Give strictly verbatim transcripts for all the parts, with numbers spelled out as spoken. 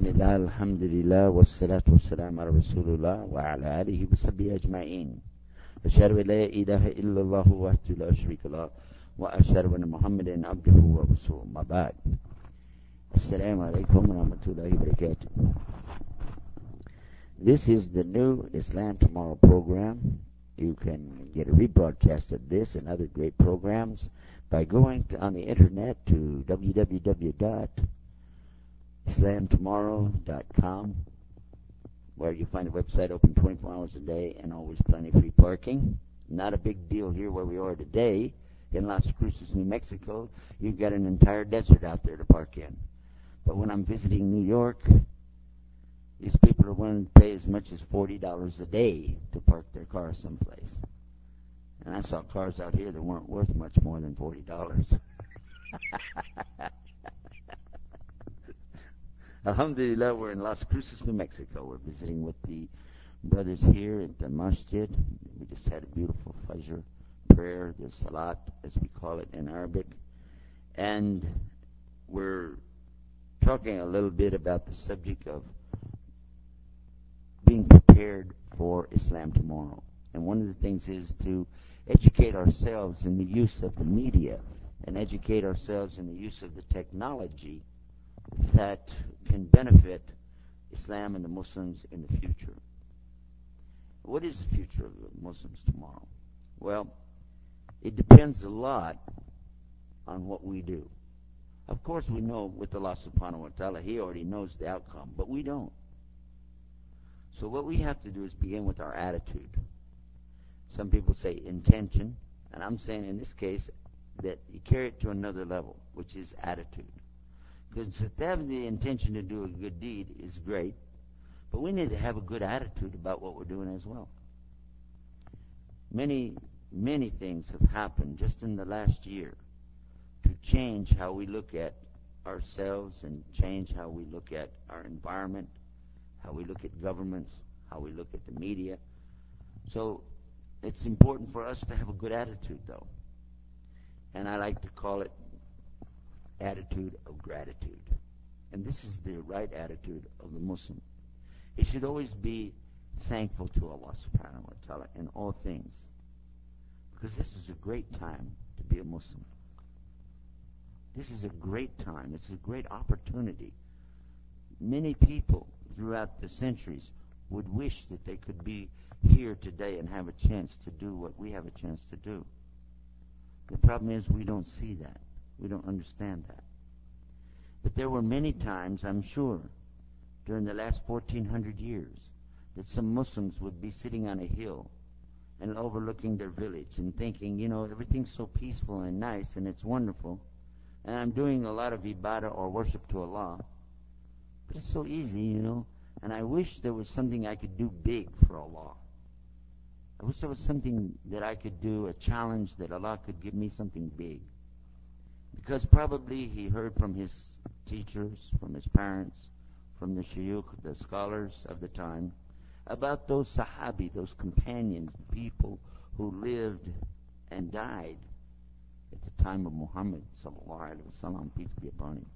Bismillah, alhamdulillah, wassalatu wassalamu ala rasulullah wa ala alihi wa sahbihi ajma'in. Ashhadu an la ilaha illallah wahdahu la sharika lah wa ashhadu anna Muhammadan abduhu wa rasuluhu. Ma ba'd. Assalamu alaikum wa rahmatullahi wa barakatuh. This is the new Islam Tomorrow program. You can get a rebroadcast of this and other great programs by going to, on the internet to w w w dot islam tomorrow dot com, where you find a website open twenty-four hours a day and always plenty of free parking. Not a big deal here where we are today in Las Cruces, New Mexico. You've got an entire desert out there to park in. But when I'm visiting New York, these people are willing to pay as much as forty dollars a day to park their cars someplace. And I saw cars out here that weren't worth much more than forty dollars. Alhamdulillah, we're in Las Cruces, New Mexico. We're visiting with the brothers here at the masjid. We just had a beautiful Fajr prayer, the Salat, as we call it in Arabic. And we're talking a little bit about the subject of being prepared for Islam tomorrow. And one of the things is to educate ourselves in the use of the media and educate ourselves in the use of the technology that can benefit Islam and the Muslims in the future. What is the future of the Muslims tomorrow? Well, it depends a lot on what we do. Of course, we know with Allah subhanahu wa ta'ala, He already knows the outcome, but we don't. So what we have to do is begin with our attitude. Some people say intention, and I'm saying in this case that you carry it to another level, which is attitude. Because to have the intention to do a good deed is great, but we need to have a good attitude about what we're doing as well. Many, many things have happened just in the last year to change how we look at ourselves and change how we look at our environment, how we look at governments, how we look at the media. So it's important for us to have a good attitude, though. And I like to call it attitude of gratitude. And this is the right attitude of the Muslim. He should always be thankful to Allah subhanahu wa ta'ala in all things. Because this is a great time to be a Muslim. This is a great time. It's a great opportunity. Many people throughout the centuries would wish that they could be here today and have a chance to do what we have a chance to do. The problem is we don't see that. We don't understand that. But there were many times, I'm sure, during the last fourteen hundred years, that some Muslims would be sitting on a hill and overlooking their village and thinking, you know, everything's so peaceful and nice and it's wonderful, and I'm doing a lot of ibadah or worship to Allah, but it's so easy, you know, and I wish there was something I could do big for Allah. I wish there was something that I could do, a challenge that Allah could give me something big. Because probably he heard from his teachers, from his parents, from the shuyukh, the scholars of the time, about those sahabi, those companions, the people who lived and died at the time of Muhammad sallallahu alaihi wasallam, peace be upon him.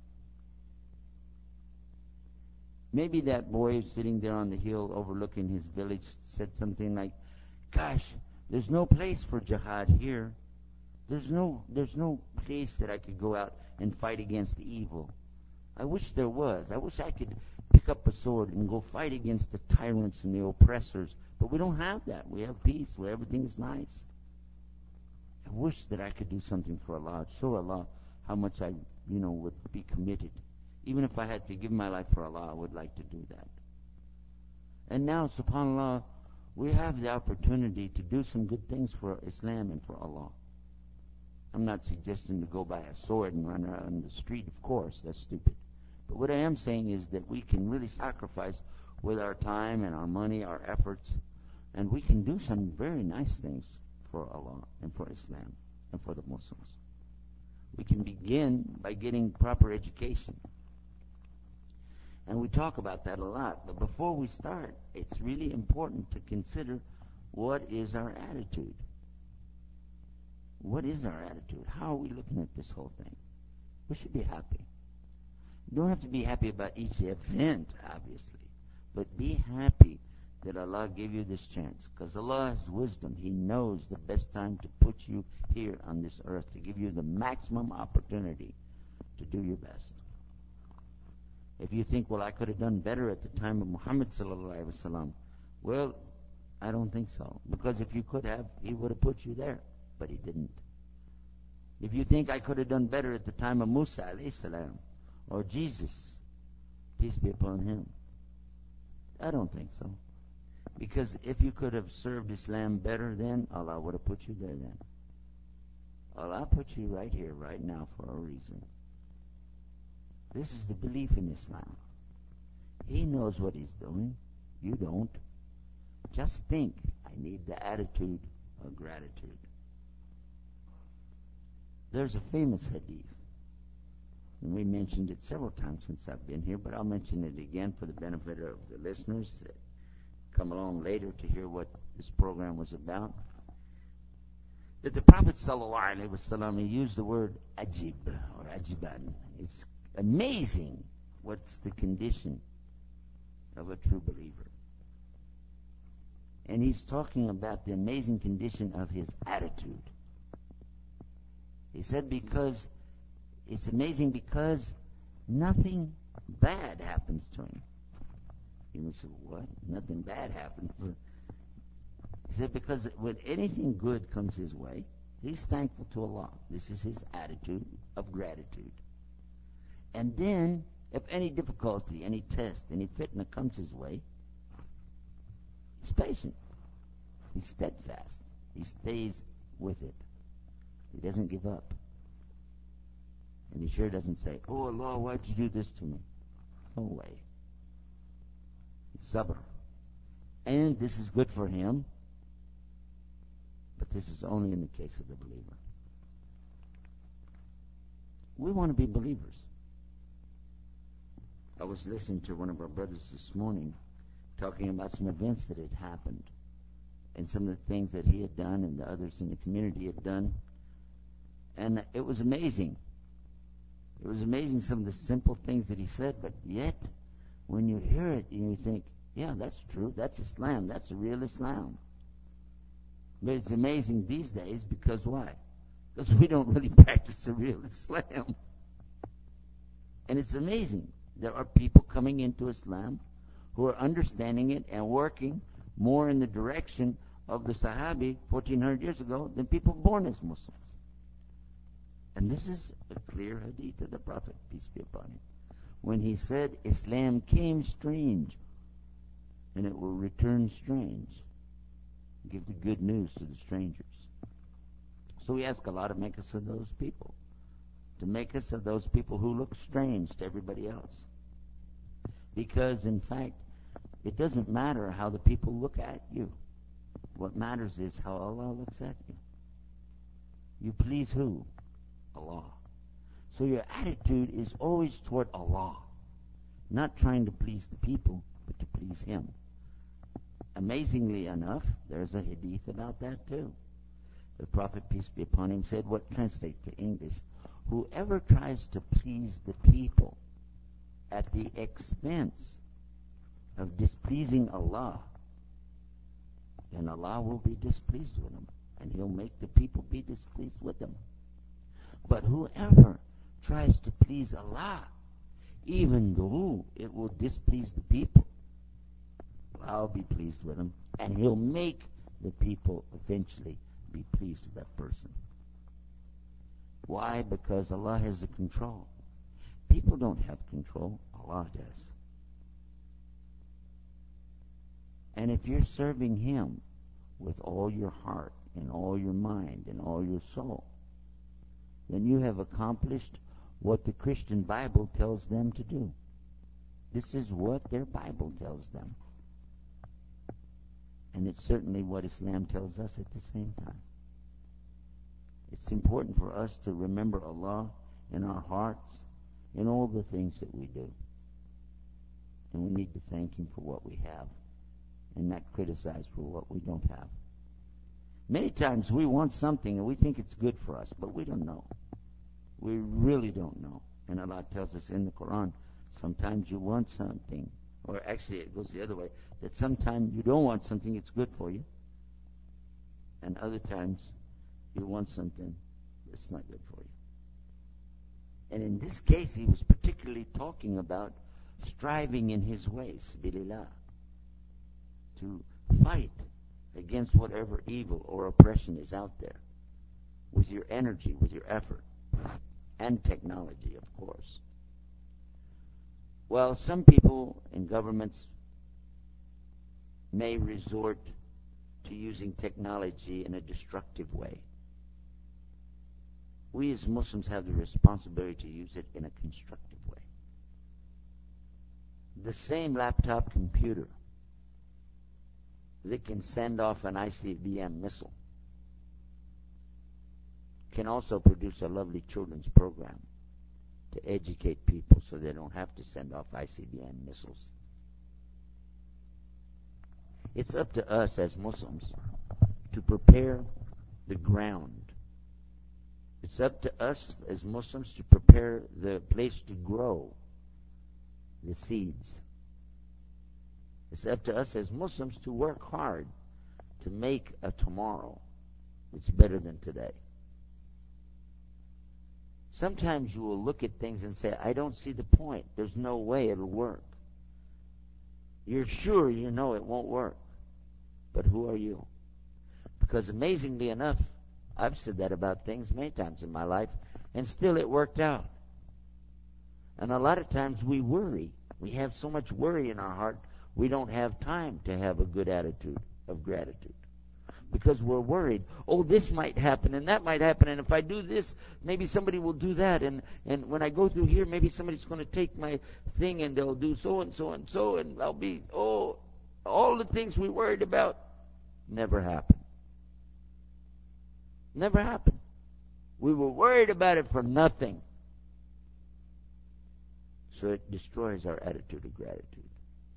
Maybe that boy sitting there on the hill overlooking his village said something like, gosh, there's no place for jihad here. There's no, there's no place that I could go out and fight against evil. I wish there was. I wish I could pick up a sword and go fight against the tyrants and the oppressors. But we don't have that. We have peace where everything is nice. I wish that I could do something for Allah. Show Allah how much I, you know, would be committed. Even if I had to give my life for Allah, I would like to do that. And now, subhanAllah, we have the opportunity to do some good things for Islam and for Allah. I'm not suggesting to go buy a sword and run around the street, of course, that's stupid. But what I am saying is that we can really sacrifice with our time and our money, our efforts, and we can do some very nice things for Allah and for Islam and for the Muslims. We can begin by getting proper education. And we talk about that a lot. But before we start, it's really important to consider what is our attitude. What is our attitude? How are we looking at this whole thing? We should be happy. You don't have to be happy about each event, obviously, but be happy that Allah gave you this chance, because Allah has wisdom. He knows the best time to put you here on this earth, to give you the maximum opportunity to do your best. If you think, well, I could have done better at the time of Muhammad sallallahu alaihi wasallam, well, I don't think so, because if you could have, He would have put you there, but He didn't. If you think I could have done better at the time of Musa alayhi salam, or Jesus, peace be upon him, I don't think so. Because if you could have served Islam better then, Allah would have put you there then. Allah put you right here, right now, for a reason. This is the belief in Islam. He knows what He's doing. You don't. Just think, I need the attitude of gratitude. There's a famous hadith, and we mentioned it several times since I've been here, but I'll mention it again for the benefit of the listeners that come along later to hear what this program was about. That the Prophet sallallahu alaihi wasallam, he used the word ajib or ajiban. It's amazing what's the condition of a true believer. And he's talking about the amazing condition of his attitude. He said because it's amazing because nothing bad happens to him. You said, what? Nothing bad happens. He said because when anything good comes his way, he's thankful to Allah. This is his attitude of gratitude. And then, if any difficulty, any test, any fitna comes his way, he's patient. He's steadfast. He stays with it. He doesn't give up. And he sure doesn't say, oh Allah, why'd you do this to me? No way. He's sabr. And this is good for him, but this is only in the case of the believer. We want to be believers. I was listening to one of our brothers this morning talking about some events that had happened and some of the things that he had done and the others in the community had done. And it was amazing. It was amazing some of the simple things that he said, but yet when you hear it, you think, yeah, that's true. That's Islam. That's a real Islam. But it's amazing these days because why? Because we don't really practice a real Islam. And it's amazing. There are people coming into Islam who are understanding it and working more in the direction of the Sahabi fourteen hundred years ago than people born as Muslims. And this is a clear hadith of the Prophet, peace be upon him, when he said, Islam came strange, and it will return strange. Give the good news to the strangers. So we ask Allah to make us of those people, to make us of those people who look strange to everybody else. Because, in fact, it doesn't matter how the people look at you. What matters is how Allah looks at you. You please who? Allah. So your attitude is always toward Allah, not trying to please the people, but to please Him. Amazingly enough, there's a hadith about that too. The Prophet, peace be upon him, said, what translates to English, whoever tries to please the people at the expense of displeasing Allah, then Allah will be displeased with him, and He'll make the people be displeased with him. But whoever tries to please Allah, even though it will displease the people, I'll be pleased with him, and He'll make the people eventually be pleased with that person. Why? Because Allah has the control. People don't have control. Allah does. And if you're serving Him with all your heart and all your mind and all your soul, then you have accomplished what the Christian Bible tells them to do. This is what their Bible tells them. And it's certainly what Islam tells us at the same time. It's important for us to remember Allah in our hearts in all the things that we do. And we need to thank Him for what we have and not criticize for what we don't have. Many times we want something and we think it's good for us, but we don't know. We really don't know. And Allah tells us in the Quran, sometimes you want something, or actually it goes the other way, that sometimes you don't want something, it's good for you. And other times you want something, it's not good for you. And in this case, he was particularly talking about striving in his ways, sabilillah, to fight against whatever evil or oppression is out there with your energy, with your effort, and technology, of course. Well, some people in governments may resort to using technology in a destructive way. We as Muslims have the responsibility to use it in a constructive way. The same laptop computer that can send off an I C B M missile can also produce a lovely children's program to educate people so they don't have to send off I C B M missiles. It's up to us as Muslims to prepare the ground. It's up to us as Muslims to prepare the place to grow the seeds. It's up to us as Muslims to work hard to make a tomorrow that's better than today. Sometimes you will look at things and say, I don't see the point. There's no way it'll work. You're sure you know it won't work. But who are you? Because amazingly enough, I've said that about things many times in my life, and still it worked out. And a lot of times we worry. We have so much worry in our heart, we don't have time to have a good attitude of gratitude. Because we're worried, oh, this might happen and that might happen, and if I do this, maybe somebody will do that, and, and when I go through here, maybe somebody's going to take my thing and they'll do so and so and so, and I'll be, oh, all the things we worried about never happened. Never happened. We were worried about it for nothing. So it destroys our attitude of gratitude.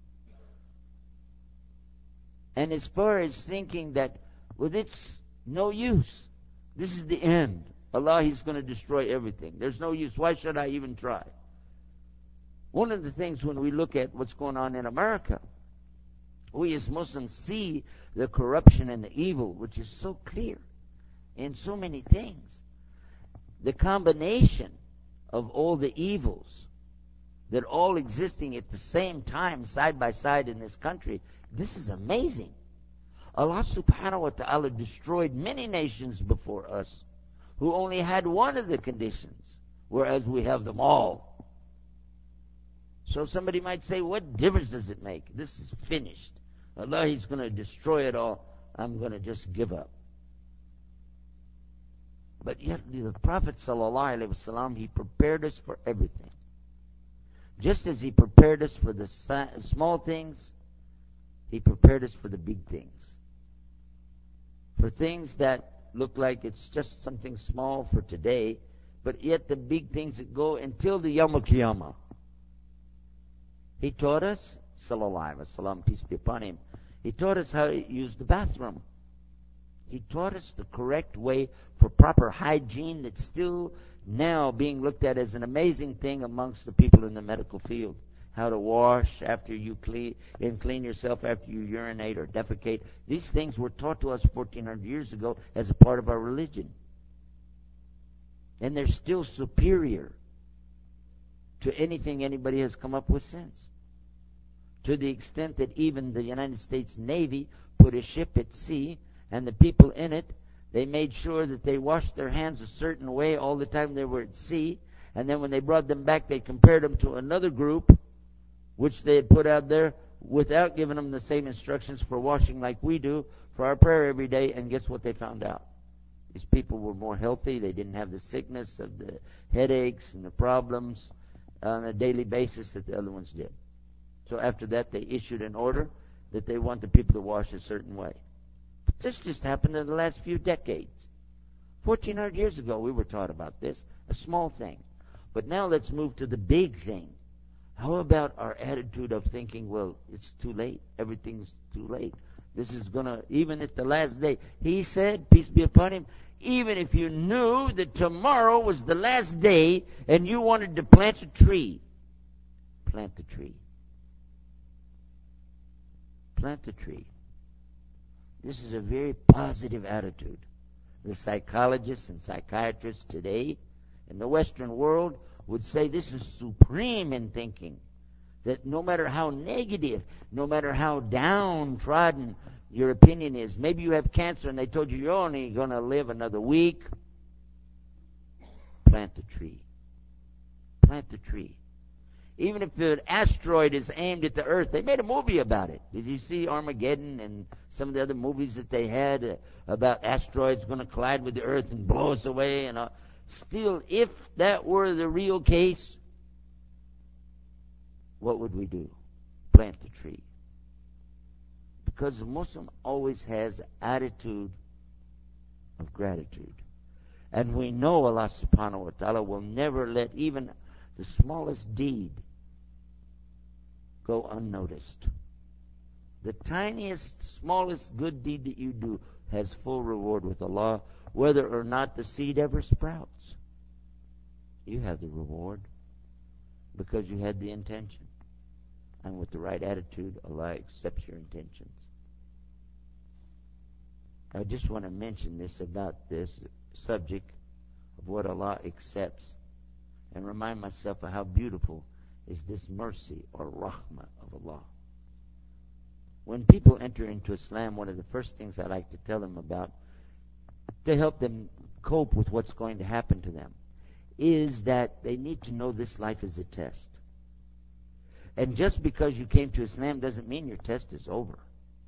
And as far as thinking that, well, it's no use. This is the end. Allah, He's going to destroy everything. There's no use. Why should I even try? One of the things when we look at what's going on in America, we as Muslims see the corruption and the evil, which is so clear in so many things. The combination of all the evils that all existing at the same time, side by side in this country, this is amazing. Allah subhanahu wa ta'ala destroyed many nations before us who only had one of the conditions, whereas we have them all. So somebody might say, what difference does it make? This is finished. Allah, He's going to destroy it all. I'm going to just give up. But yet the Prophet sallallahu alaihi wasallam, he prepared us for everything. Just as he prepared us for the small things, he prepared us for the big things. For things that look like it's just something small for today, but yet the big things that go until the Yawm al-Qiyamah. He taught us, sallallahu alaihi wasallam, peace be upon him, he taught us how to use the bathroom. He taught us the correct way for proper hygiene that's still now being looked at as an amazing thing amongst the people in the medical field. How to wash after you clean and clean yourself after you urinate or defecate. These things were taught to us fourteen hundred years ago as a part of our religion. And they're still superior to anything anybody has come up with since. To the extent that even the United States Navy put a ship at sea, and the people in it, they made sure that they washed their hands a certain way all the time they were at sea. And then when they brought them back, they compared them to another group, which they had put out there without giving them the same instructions for washing like we do for our prayer every day. And guess what they found out? These people were more healthy. They didn't have the sickness of the headaches and the problems on a daily basis that the other ones did. So after that, they issued an order that they want the people to wash a certain way. This just happened in the last few decades. fourteen hundred years ago, we were taught about this, a small thing. But now let's move to the big thing. How about our attitude of thinking, well, it's too late, everything's too late. This is going to, even at the last day, he said, peace be upon him, even if you knew that tomorrow was the last day and you wanted to plant a tree, plant the tree. Plant the tree. This is a very positive attitude. The psychologists and psychiatrists today in the Western world would say this is supreme in thinking. That no matter how negative, no matter how downtrodden your opinion is, maybe you have cancer and they told you you're only going to live another week, plant the tree. Plant the tree. Even if an asteroid is aimed at the earth, they made a movie about it. Did you see Armageddon and some of the other movies that they had uh, about asteroids going to collide with the earth and blow us away? And uh, still, if that were the real case, what would we do? Plant the tree. Because the Muslim always has attitude of gratitude. And we know Allah subhanahu wa ta'ala will never let even the smallest deed go unnoticed. The tiniest, smallest good deed that you do has full reward with Allah, whether or not the seed ever sprouts. You have the reward because you had the intention. And with the right attitude, Allah accepts your intentions. I just want to mention this about this subject of what Allah accepts and remind myself of how beautiful is this mercy or rahmah of Allah. When people enter into Islam, one of the first things I like to tell them about to help them cope with what's going to happen to them is that they need to know this life is a test. And just because you came to Islam doesn't mean your test is over.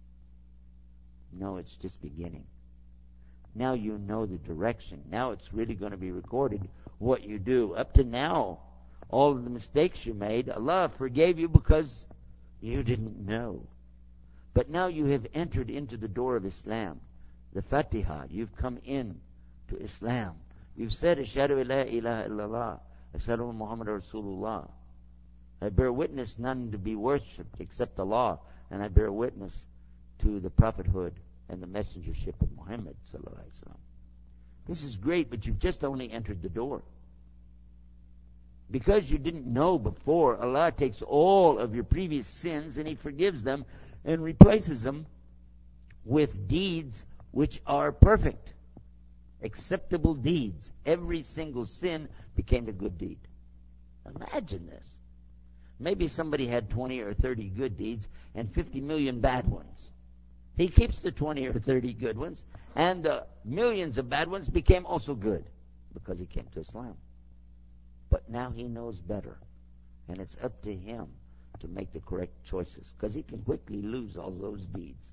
No, it's just beginning. Now you know the direction. Now it's really going to be recorded what you do. Up to now, all of the mistakes you made, Allah forgave you because you didn't know. But now you have entered into the door of Islam, the Fatiha. You've come in to Islam. You've said, Ashhadu la ilaha illallah, Ashhadu Muhammad Rasulullah. I bear witness none to be worshipped except Allah, and I bear witness to the prophethood and the messengership of Muhammad sallallahu alaihi wasallam. This is great, but you've just only entered the door. Because you didn't know before, Allah takes all of your previous sins and He forgives them and replaces them with deeds which are perfect, acceptable deeds. Every single sin became a good deed. Imagine this. Maybe somebody had twenty or thirty good deeds and fifty million bad ones. He keeps the twenty or thirty good ones, and the millions of bad ones became also good because he came to Islam. But now he knows better, and it's up to him to make the correct choices, because he can quickly lose all those deeds.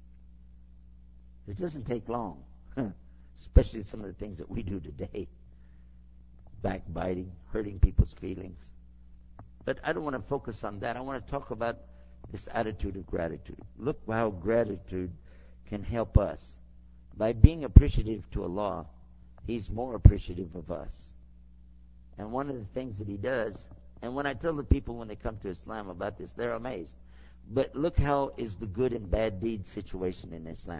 It doesn't take long, especially some of the things that we do today. Backbiting, hurting people's feelings. But I don't want to focus on that. I want to talk about this attitude of gratitude. Look how gratitude can help us. By being appreciative to Allah, He's more appreciative of us. And one of the things that He does, and when I tell the people when they come to Islam about this, they're amazed. But look how is the good and bad deed situation in Islam.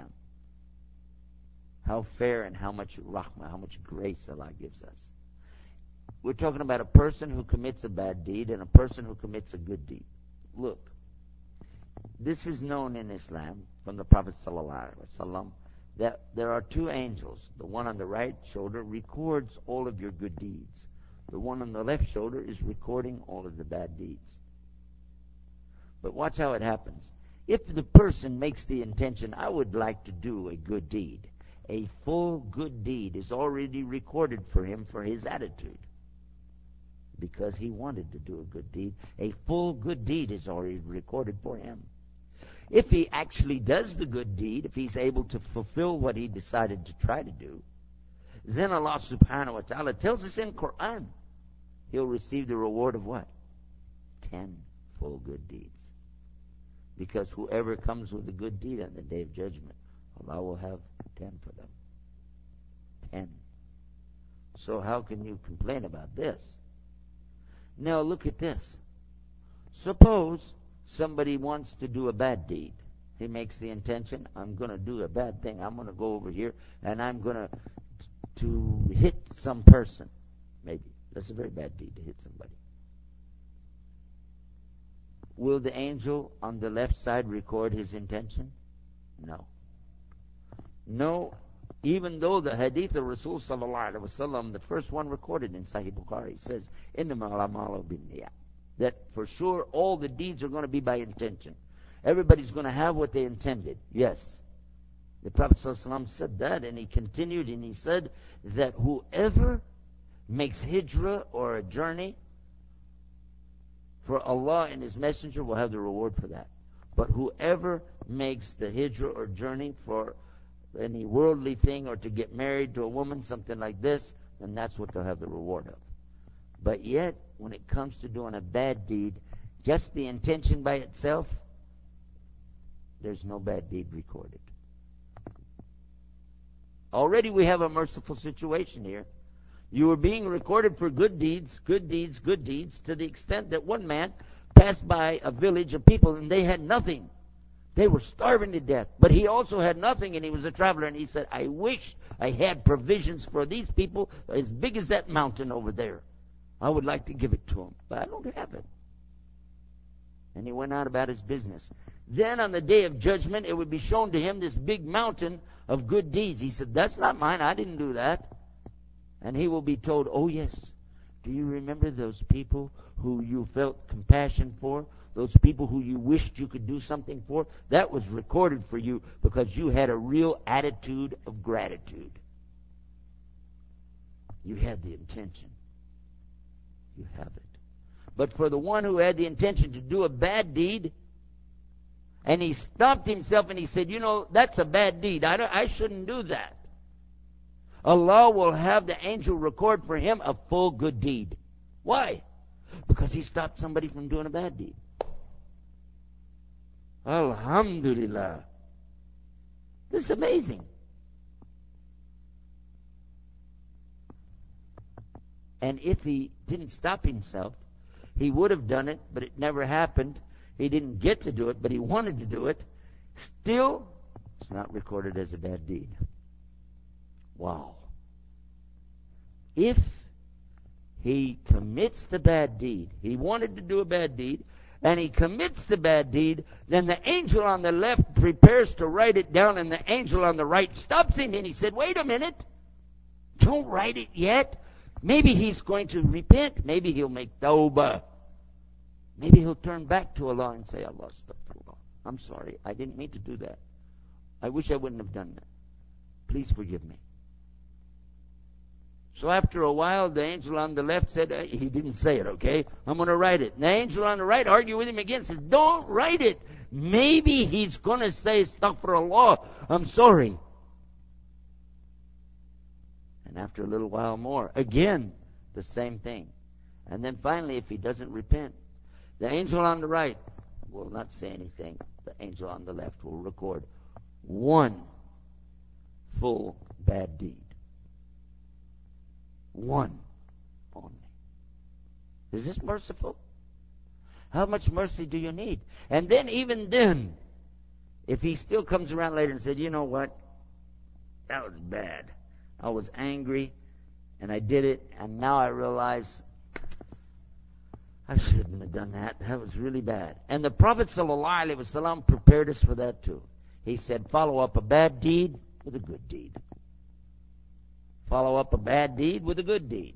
How fair and how much rahmah, how much grace Allah gives us. We're talking about a person who commits a bad deed and a person who commits a good deed. Look, this is known in Islam from the Prophet ﷺ that there are two angels. The one on the right shoulder records all of your good deeds. The one on the left shoulder is recording all of the bad deeds. But watch how it happens. If the person makes the intention, I would like to do a good deed, a full good deed is already recorded for him for his attitude. Because he wanted to do a good deed, a full good deed is already recorded for him. If he actually does the good deed, if he's able to fulfill what he decided to try to do, then Allah subhanahu wa ta'ala tells us in Quran, he'll receive the reward of what? Ten full good deeds. Because whoever comes with a good deed on the Day of Judgment, Allah will have ten for them. Ten. So how can you complain about this? Now look at this. Suppose somebody wants to do a bad deed, He makes the intention, I'm going to do a bad thing. I'm going to go over here and I'm going to to hit some person. Maybe. That's a very bad deed, to hit somebody. Will the angel on the left side record his intention? No. No, even though the hadith of Rasul sallallahu alaihi wasallam, the first one recorded in Sahih Bukhari, says, "Innamal a'malu binniyat," that for sure all the deeds are going to be by intention. Everybody's going to have what they intended. Yes. The Prophet ﷺ said that, and he continued and he said that whoever makes hijrah or a journey for Allah and His Messenger will have the reward for that. But whoever makes the hijrah or journey for any worldly thing, or to get married to a woman, something like this, then that's what they'll have the reward of. But yet, when it comes to doing a bad deed, just the intention by itself, there's no bad deed recorded. Already we have a merciful situation here. You were being recorded for good deeds, good deeds, good deeds, to the extent that one man passed by a village of people and they had nothing. They were starving to death. But he also had nothing, and he was a traveler, and he said, I wish I had provisions for these people as big as that mountain over there. I would like to give it to them, but I don't have it. And he went out about his business. Then on the day of judgment, it would be shown to him this big mountain of good deeds. He said, that's not mine. I didn't do that. And he will be told, oh yes, do you remember those people who you felt compassion for? Those people who you wished you could do something for? That was recorded for you because you had a real attitude of gratitude. You had the intention. You have it. But for the one who had the intention to do a bad deed, and he stopped himself and he said, you know, that's a bad deed. I, don't, I shouldn't do that. Allah will have the angel record for him a full good deed. Why? Because he stopped somebody from doing a bad deed. Alhamdulillah. This is amazing. And if he didn't stop himself, he would have done it, but it never happened. He didn't get to do it, but he wanted to do it. Still, it's not recorded as a bad deed. Wow. If he commits the bad deed, he wanted to do a bad deed, and he commits the bad deed, then the angel on the left prepares to write it down, and the angel on the right stops him, and he said, wait a minute, don't write it yet. Maybe he's going to repent. Maybe he'll make tawbah. Maybe he'll turn back to Allah and say, Allah, astaghfirullah. I'm sorry, I didn't mean to do that. I wish I wouldn't have done that. Please forgive me. So after a while, the angel on the left said, uh, he didn't say it, okay? I'm going to write it. And the angel on the right argued with him again, says, don't write it. Maybe he's going to say, astaghfirullah, I'm sorry. And after a little while more, again, the same thing. And then finally, if he doesn't repent, the angel on the right will not say anything. The angel on the left will record one full bad deed. One only. Is this merciful? How much mercy do you need? And then even then, if he still comes around later and said, you know what? That was bad. I was angry and I did it, and now I realize I shouldn't have done that. That was really bad. And the Prophet ﷺ prepared us for that too. He said, follow up a bad deed with a good deed. Follow up a bad deed with a good deed.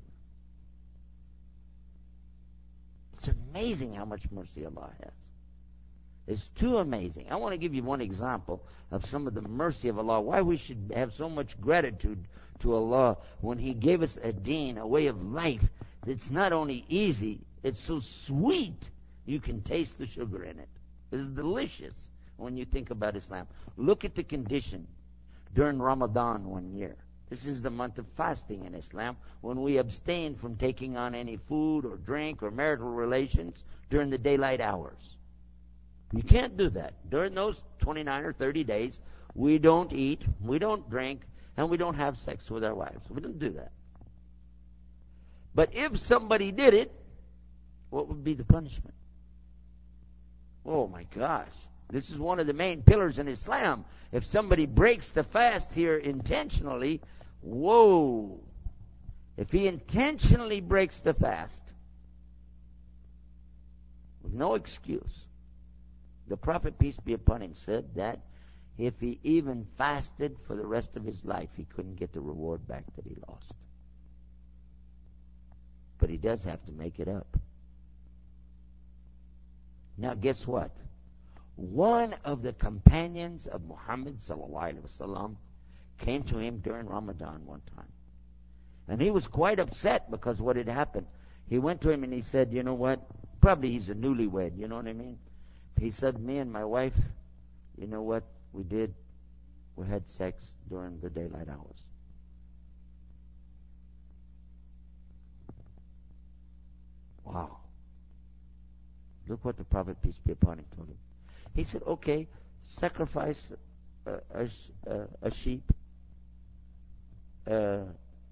It's amazing how much mercy Allah has. It's too amazing. I want to give you one example of some of the mercy of Allah. Why we should have so much gratitude to Allah when He gave us a deen, a way of life that's not only easy, it's so sweet you can taste the sugar in it. It's delicious when you think about Islam. Look at the condition during Ramadan one year. This is the month of fasting in Islam, when we abstain from taking on any food or drink or marital relations during the daylight hours. You can't do that. During those twenty-nine or thirty days, we don't eat, we don't drink, and we don't have sex with our wives. We don't do that. But if somebody did it, what would be the punishment? Oh my gosh. This is one of the main pillars in Islam. If somebody breaks the fast here intentionally, whoa. If he intentionally breaks the fast, with no excuse, the Prophet, peace be upon him, said that if he even fasted for the rest of his life, he couldn't get the reward back that he lost. But he does have to make it up. Now, guess what? One of the companions of Muhammad sallallahu alaihi wasallam came to him during Ramadan one time. And he was quite upset because what had happened. He went to him and he said, you know what? Probably he's a newlywed, you know what I mean? He said, me and my wife, you know what we did? We had sex during the daylight hours. Wow. Look what the Prophet, peace be upon him, told him. He said, okay, sacrifice a, a, a, a sheep. Uh,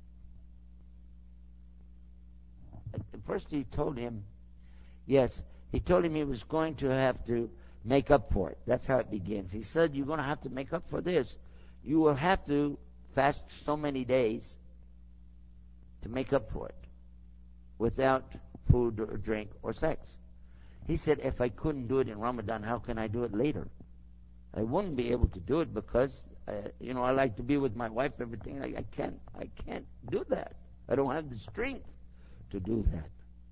first he told him, yes, he told him he was going to have to make up for it. That's how it begins. He said, you're going to have to make up for this. You will have to fast so many days to make up for it without food or drink or sex. He said, if I couldn't do it in Ramadan, how can I do it later? I wouldn't be able to do it because, uh, you know, I like to be with my wife, everything. I, I can't, I can't do that. I don't have the strength to do that.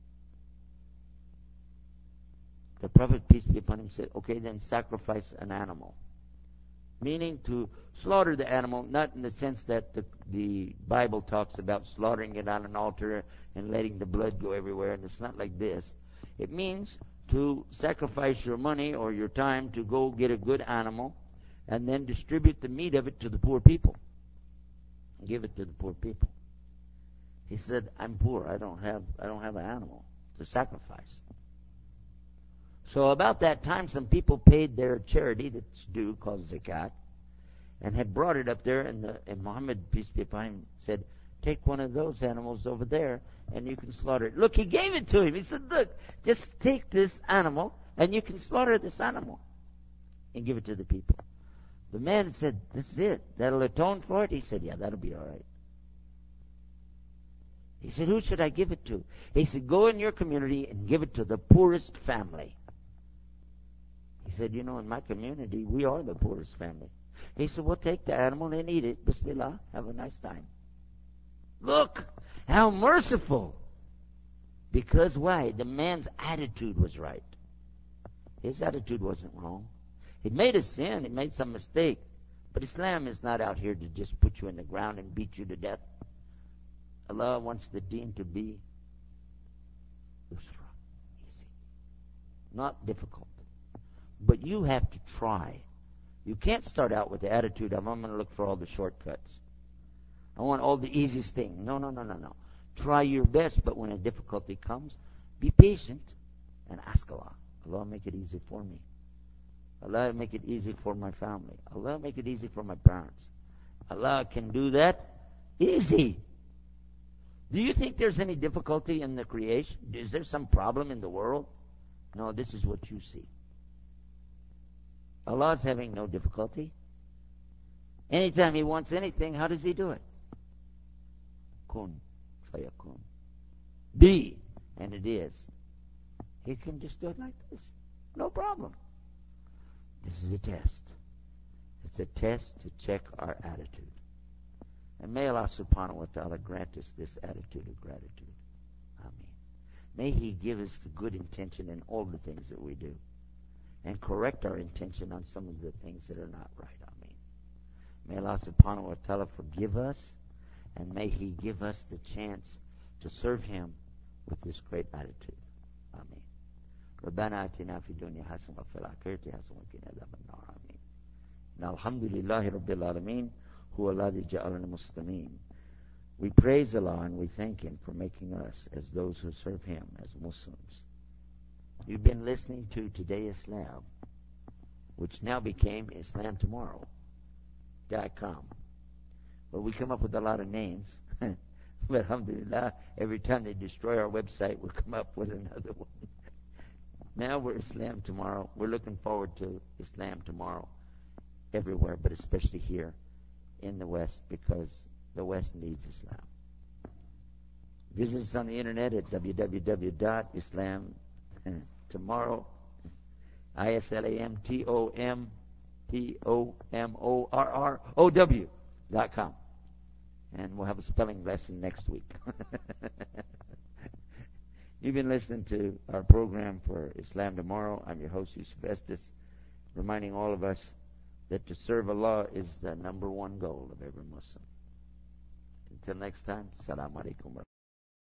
The Prophet, peace be upon him, said, okay, then sacrifice an animal. Meaning to slaughter the animal, not in the sense that the, the Bible talks about slaughtering it on an altar and letting the blood go everywhere, and it's not like this. It means to sacrifice your money or your time to go get a good animal and then distribute the meat of it to the poor people. Give it to the poor people. He said, I'm poor. I don't have I don't have an animal to sacrifice. So about that time, some people paid their charity that's due, called zakat, and had brought it up there, and, the, and Muhammad, peace be upon him, said, take one of those animals over there, and you can slaughter it. Look, he gave it to him. He said, look, just take this animal, and you can slaughter this animal, and give it to the people. The man said, this is it. That'll atone for it? He said, yeah, that'll be all right. He said, who should I give it to? He said, go in your community and give it to the poorest family. He said, you know, in my community, we are the poorest family. He said, well, take the animal and eat it. Bismillah. Have a nice time. Look, how merciful. Because why? The man's attitude was right. His attitude wasn't wrong. He made a sin. He made some mistake. But Islam is not out here to just put you in the ground and beat you to death. Allah wants the deen to be usra, easy, not difficult. But you have to try. You can't start out with the attitude of, I'm going to look for all the shortcuts. I want all the easiest thing. No, no, no, no, no. Try your best, but when a difficulty comes, be patient and ask Allah. Allah, make it easy for me. Allah, make it easy for my family. Allah, make it easy for my parents. Allah can do that easy. Do you think there's any difficulty in the creation? Is there some problem in the world? No, this is what you see. Allah is having no difficulty. Anytime He wants anything, how does He do it? Kun fayakun. Be, and it is. He can just do it like this. No problem. This is a test. It's a test to check our attitude. And may Allah subhanahu wa ta'ala grant us this attitude of gratitude. Ameen. May He give us the good intention in all the things that we do. And correct our intention on some of the things that are not right. Ameen. May Allah subhanahu wa ta'ala forgive us. And may He give us the chance to serve Him with this great attitude. Ameen. ربنا آتنا في الدنيا حسنة وفي الآخرة حسنة وقنا عذاب النار. آمين. الحمد لله رب العالمين هو الذي جعلنا مسلمين. We praise Allah and we thank Him for making us as those who serve Him as Muslims. You've been listening to Today Islam, which now became Islam Tomorrow dot com. Well, we come up with a lot of names. But alhamdulillah, every time they destroy our website, we'll come up with another one. Now we're Islam tomorrow. We're looking forward to Islam tomorrow everywhere, but especially here in the West, because the West needs Islam. Visit us on the internet at w w w dot islam tomorrow, I S L A M T O M T O M O R R O W dot com. And we'll have a spelling lesson next week. You've been listening to our program for Islam Tomorrow. I'm your host, Yusuf Estes, reminding all of us that to serve Allah is the number one goal of every Muslim. Until next time, Assalamu alaikum.